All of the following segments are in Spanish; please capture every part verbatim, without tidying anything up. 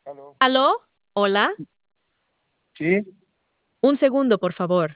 Aló. ¿Aló? Hola. Sí, Un segundo, por favor.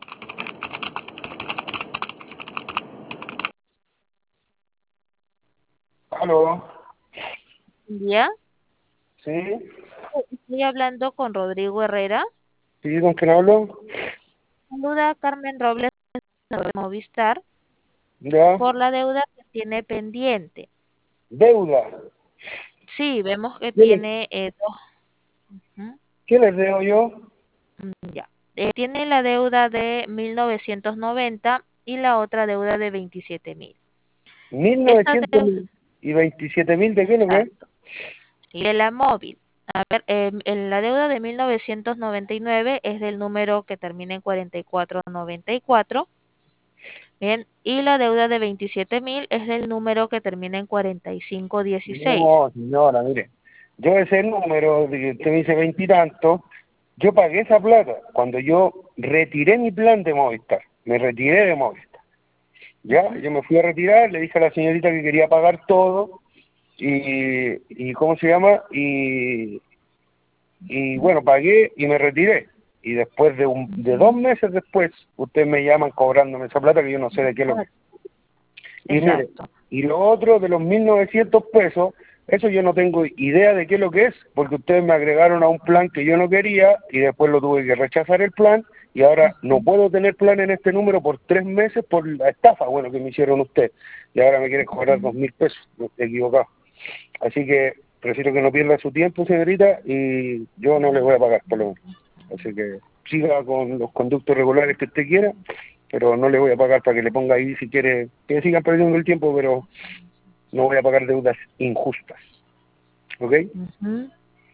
aló. Día. Sí, Estoy hablando con Rodrigo Herrera. sí, ¿con quién hablo? Saluda a Carmen Robles de Movistar Ya, por la deuda que tiene pendiente. deuda. Sí, vemos que ¿Qué les, tiene eh, dos. Ujú, qué les debo yo? mm, ya. Eh, tiene la deuda de mil novecientos noventa y la otra deuda de veintisiete mil. Mil Esta novecientos deuda, y veintisiete mil, ¿de qué lo que es? exacto. Y de la móvil. A ver, em, en la deuda de mil novecientos noventa y nueve es del número que termina en cuarenta y cuatro noventa y cuatro. Bien, y la deuda de veintisiete mil es del número que termina en cuarenta y cinco dieciséis. No, señora, mire. Yo ese número de que usted me dice veintitantos, yo pagué esa plata cuando yo retiré mi plan de Movistar. Me retiré de Movistar. Ya, Ujú, yo me fui a retirar, le dije a la señorita que quería pagar todo y, y ¿cómo se llama? Y, y ujú, bueno, pagué y me retiré. Y después de, un, de dos ujú. meses después, ustedes me llaman cobrándome esa plata que yo no sé de qué es lo que Ah, es. Y mire, exacto. y lo otro de los mil novecientos pesos, eso yo no tengo idea de qué es lo que es, porque ustedes me agregaron a un plan que yo no quería y después lo tuve que rechazar el plan y ahora no puedo tener plan en este número por tres meses por la estafa, bueno, que me hicieron ustedes. Y ahora me quieren cobrar dos Ujú. mil pesos, no estoy equivocado. Así que prefiero que no pierda su tiempo, señorita, y yo no le voy a pagar por lo menos. Así que siga con los conductos regulares que usted quiera, pero no le voy a pagar para que le ponga ahí si quiere que sigan perdiendo el tiempo, pero no voy a pagar deudas injustas. ¿Ok? Ujú,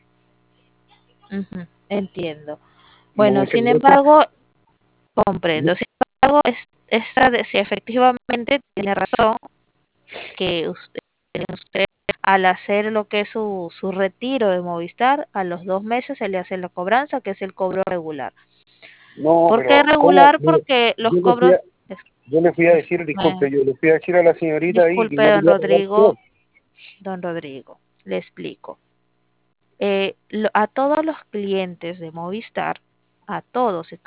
ujú. Entiendo. Bueno, Muchas sin gracias. embargo, comprendo. Sin embargo, es, esta de- si efectivamente tiene razón que usted, usted al hacer lo que es su, su retiro de Movistar, a los dos meses se le hace la cobranza, que es el cobro regular. No, ¿Por qué pero ¿cómo? regular? Mire, Porque los yo le fui cobros... a, yo le fui a decir, me- disculpe, yo le fui a decir a la señorita ahí que Disculpe, yo don quería pagar todo. Rodrigo, don Rodrigo, le explico. Eh, lo- a todos los clientes de Movistar, a todos,